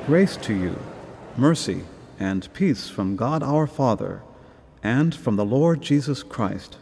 Grace to you, mercy, and peace from God our Father, and from the Lord Jesus Christ.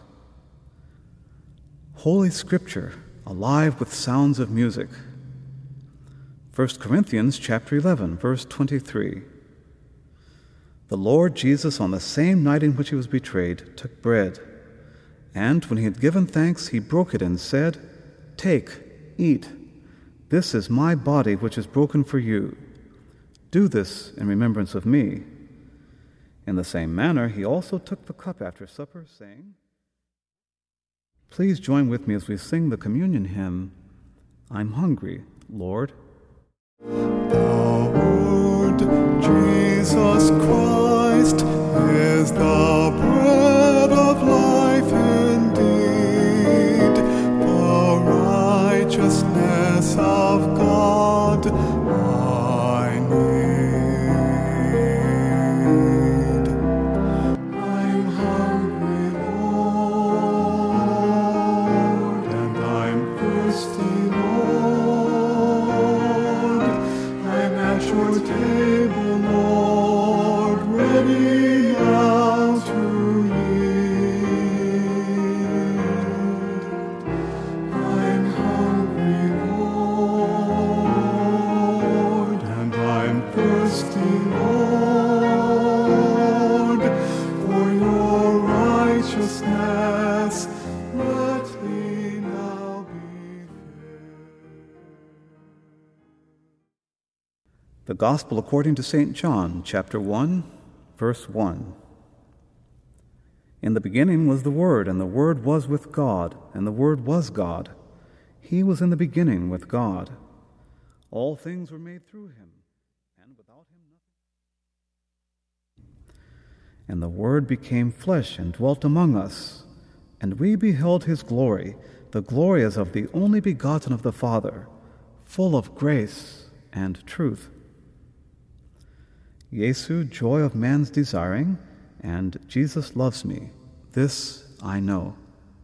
Holy Scripture, alive with sounds of music. 1 Corinthians chapter 11, verse 23. The Lord Jesus, on the same night in which he was betrayed, took bread, and when he had given thanks, he broke it and said, "Take, eat. This is my body which is broken for you. Do this in remembrance of me." In the same manner, he also took the cup after supper, saying, Please join with me as we sing the communion hymn, I'm hungry, Lord. The Lord Jesus Christ is the bread of life indeed, the righteousness of God I need. I'm hungry, Lord, and I'm thirsty, Lord. I'm at your table, Lord, ready now to yield. I'm hungry, Lord, and I'm thirsty, Lord, for your righteousness. Let me now be filled. The Gospel according to St. John, chapter 1, verse 1. In the beginning was the Word, and the Word was with God, and the Word was God. He was in the beginning with God. All things were made through him, and without him nothing. And the Word became flesh and dwelt among us, and we beheld his glory, the glory as of the only begotten of the Father, full of grace and truth. Jesu, joy of man's desiring, and Jesus loves me. This I know.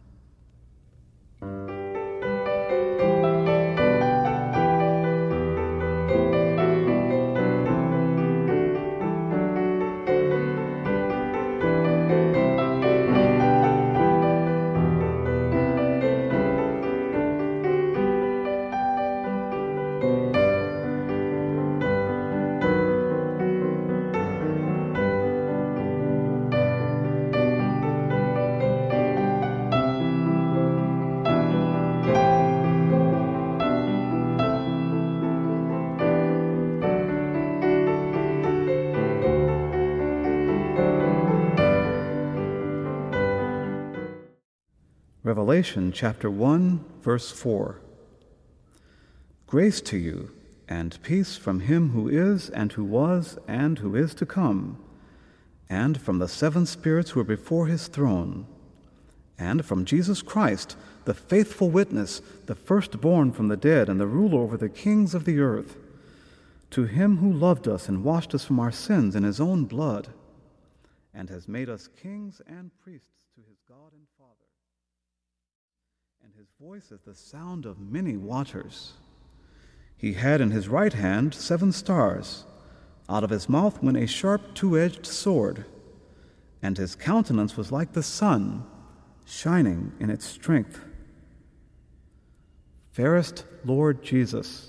Revelation chapter 1, verse 4. Grace to you, and peace from him who is, and who was, and who is to come, and from the seven spirits who are before his throne, and from Jesus Christ, the faithful witness, the firstborn from the dead, and the ruler over the kings of the earth, to him who loved us and washed us from our sins in his own blood, and has made us kings and priests to his God and Father. And his voice is the sound of many waters. He had in his right hand 7 stars. Out of his mouth went a sharp 2-edged sword, and his countenance was like the sun, shining in its strength. Fairest Lord Jesus,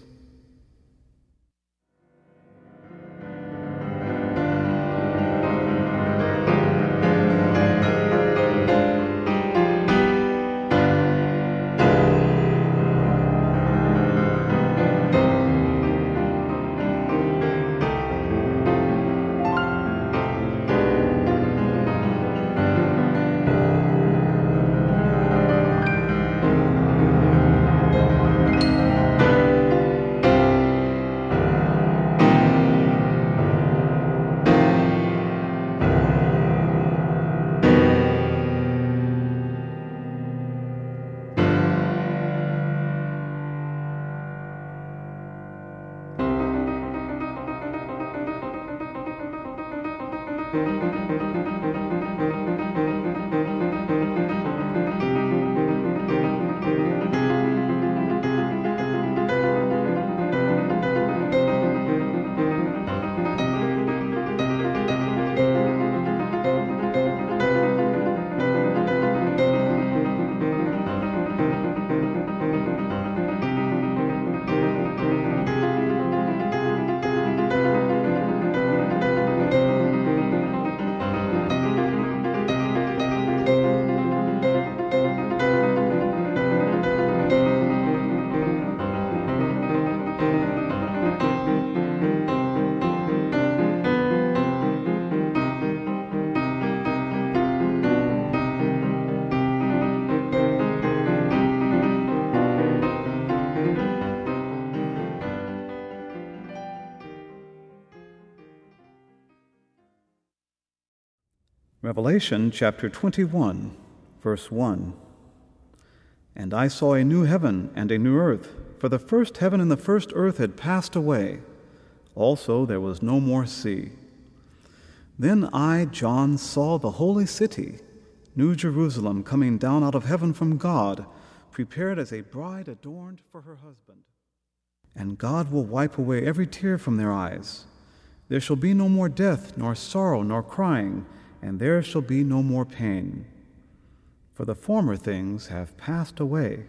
Revelation chapter 21, verse 1. And I saw a new heaven and a new earth, for the first heaven and the first earth had passed away. Also there was no more sea. Then I, John, saw the holy city, New Jerusalem, coming down out of heaven from God, prepared as a bride adorned for her husband. And God will wipe away every tear from their eyes. There shall be no more death, nor sorrow, nor crying, and there shall be no more pain. For the former things have passed away.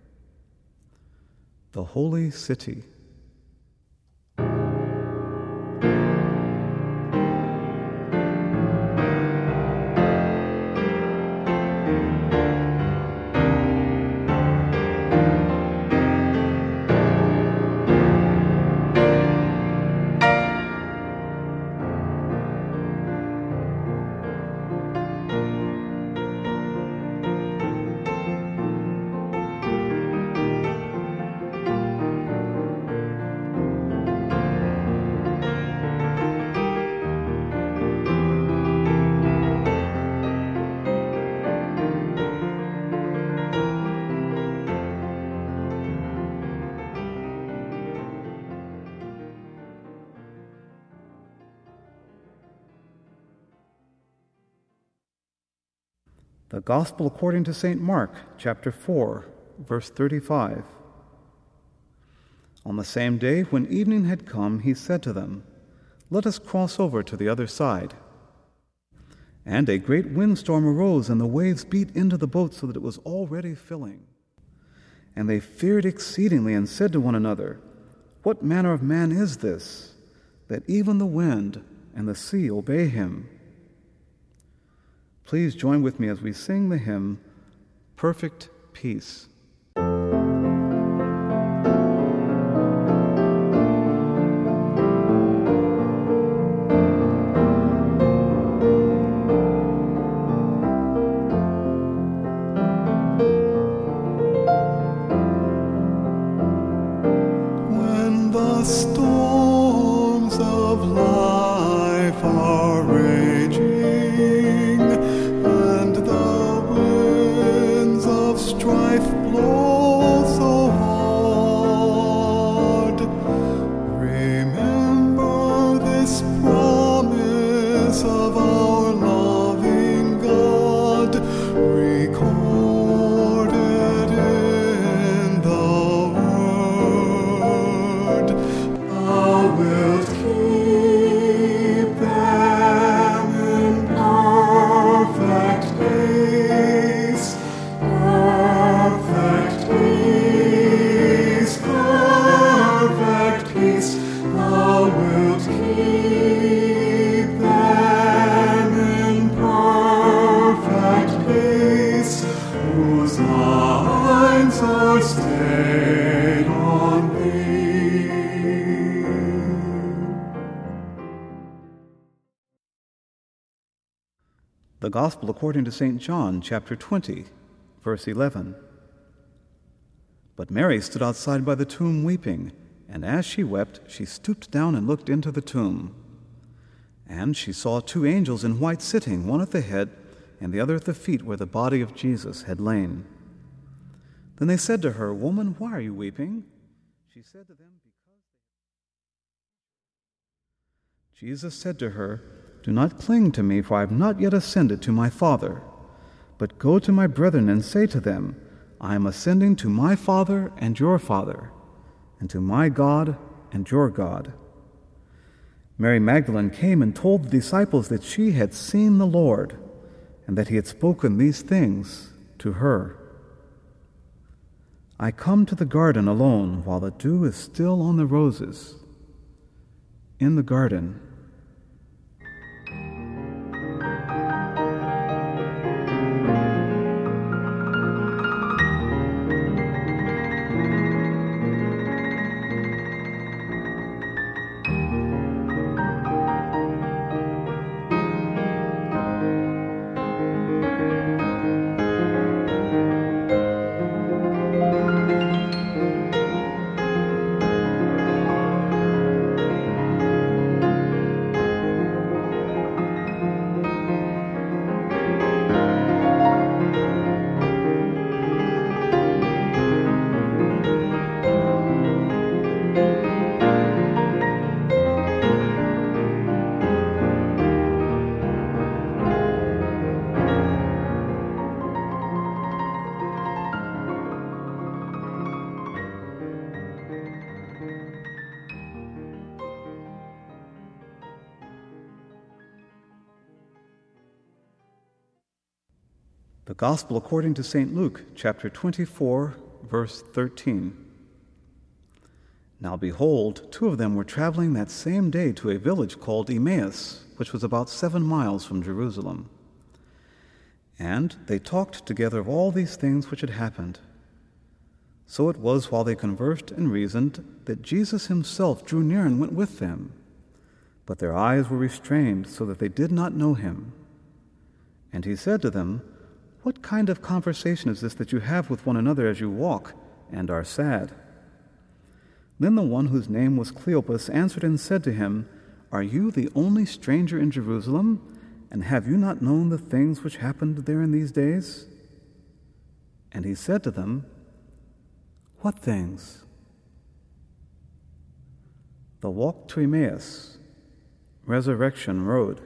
The holy city. The Gospel according to St. Mark, chapter 4, verse 35. On the same day, when evening had come, he said to them, "Let us cross over to the other side." And a great windstorm arose, and the waves beat into the boat so that it was already filling. And they feared exceedingly and said to one another, "What manner of man is this, that even the wind and the sea obey him?" Please join with me as we sing the hymn, Perfect Peace. When the storms of life are raging, and the winds of strife blow so hard, remember this promise of our loving God, recorded in the Word. Thou wilt keep them in perfect peace, perfect peace, perfect peace. Thou wilt keep them in perfect peace, whose minds are stayed on thee. The Gospel according to St. John, chapter 20, verse 11. But Mary stood outside by the tomb weeping, and as she wept, she stooped down and looked into the tomb. And she saw two angels in white sitting, one at the head and the other at the feet where the body of Jesus had lain. Then they said to her, "Woman, why are you weeping?" She said to them, Jesus said to her, "Do not cling to me, for I have not yet ascended to my Father. But go to my brethren and say to them, I am ascending to my Father and your Father, and to my God and your God." Mary Magdalene came and told the disciples that she had seen the Lord, and that he had spoken these things to her. I come to the garden alone while the dew is still on the roses. In the garden, Gospel according to St. Luke, chapter 24, verse 13. Now behold, two of them were traveling that same day to a village called Emmaus, which was about 7 miles from Jerusalem. And they talked together of all these things which had happened. So it was while they conversed and reasoned that Jesus himself drew near and went with them. But their eyes were restrained so that they did not know him. And he said to them, "What kind of conversation is this that you have with one another as you walk and are sad?" Then the one whose name was Cleopas answered and said to him, "Are you the only stranger in Jerusalem, and have you not known the things which happened there in these days?" And he said to them, "What things?" The walk to Emmaus, Resurrection Road.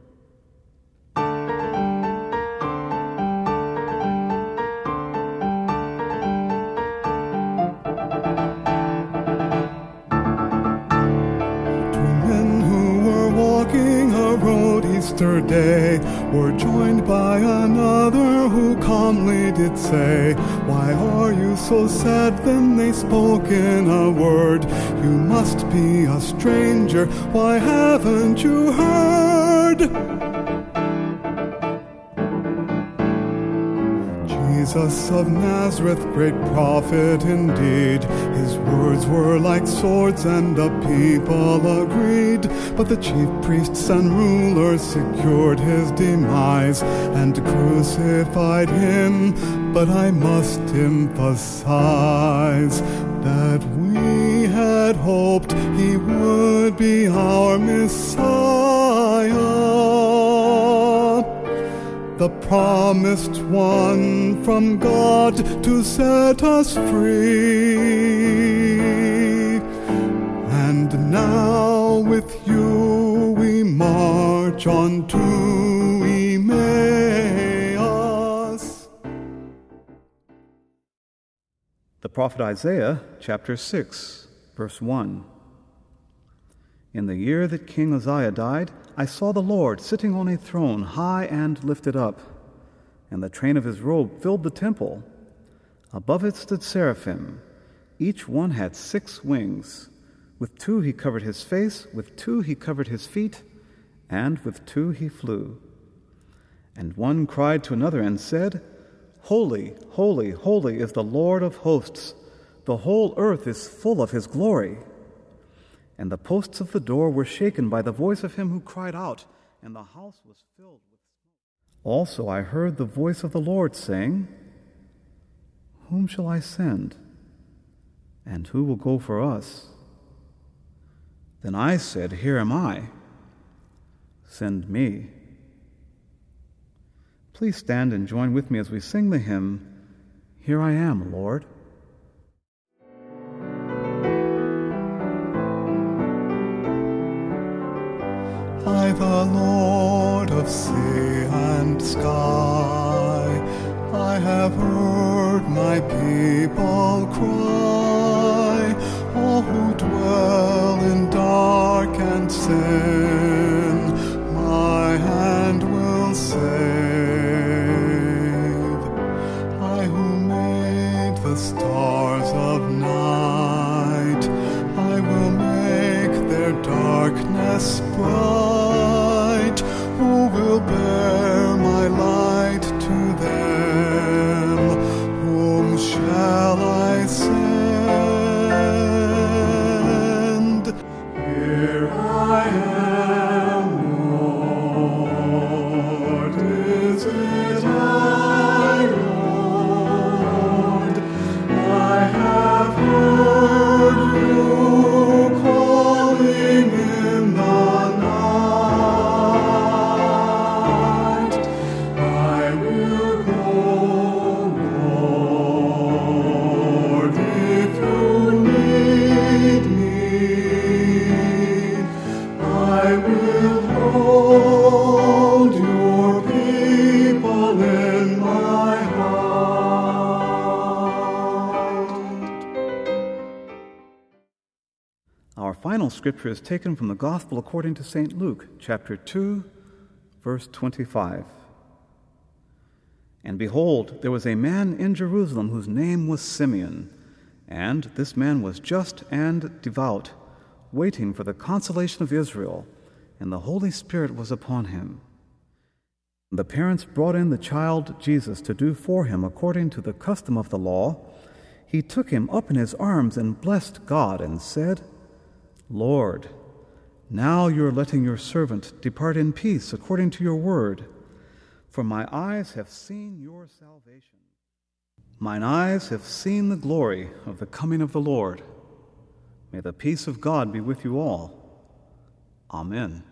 Easter day were joined by another who calmly did say, "Why are you so sad?" Then they spoke in a word, "You must be a stranger, why haven't you heard?" Jesus of Nazareth, great prophet indeed, his words were like swords and the people agreed. But the chief priests and rulers secured his demise and crucified him. But I must emphasize that we had hoped he would be our Messiah, the promised one from God to set us free. And now with you we march on to Emmaus. The prophet Isaiah, chapter 6, verse 1. In the year that King Uzziah died, I saw the Lord sitting on a throne, high and lifted up, and the train of his robe filled the temple. Above it stood seraphim. Each one had 6 wings. With 2 he covered his face, with 2 he covered his feet, and with 2 he flew. And one cried to another and said, "Holy, holy, holy is the Lord of hosts. The whole earth is full of his glory." And the posts of the door were shaken by the voice of him who cried out, and the house was filled with smoke. Also I heard the voice of the Lord saying, "Whom shall I send? And who will go for us?" Then I said, "Here am I. Send me." Please stand and join with me as we sing the hymn, "Here I Am, Lord." I, the Lord of sea and sky, I have heard my people cry, all who dwell in dark and sin, my hand will save. I who made the stars of night, I will make their darkness bright. Who will bear my light to them? Whom shall I send? Here I am, Lord. Is it I, Lord? I have heard you calling in the night. I will go, Lord, if you need me. I will hold your people in my heart. Our final scripture is taken from the Gospel according to St. Luke, chapter 2, verse 25. And behold, there was a man in Jerusalem whose name was Simeon, and this man was just and devout, waiting for the consolation of Israel, and the Holy Spirit was upon him. The parents brought in the child Jesus to do for him according to the custom of the law. He took him up in his arms and blessed God and said, Lord, now you are letting your servant depart in peace according to your word. For my eyes have seen your salvation. Mine eyes have seen the glory of the coming of the Lord. May the peace of God be with you all. Amen.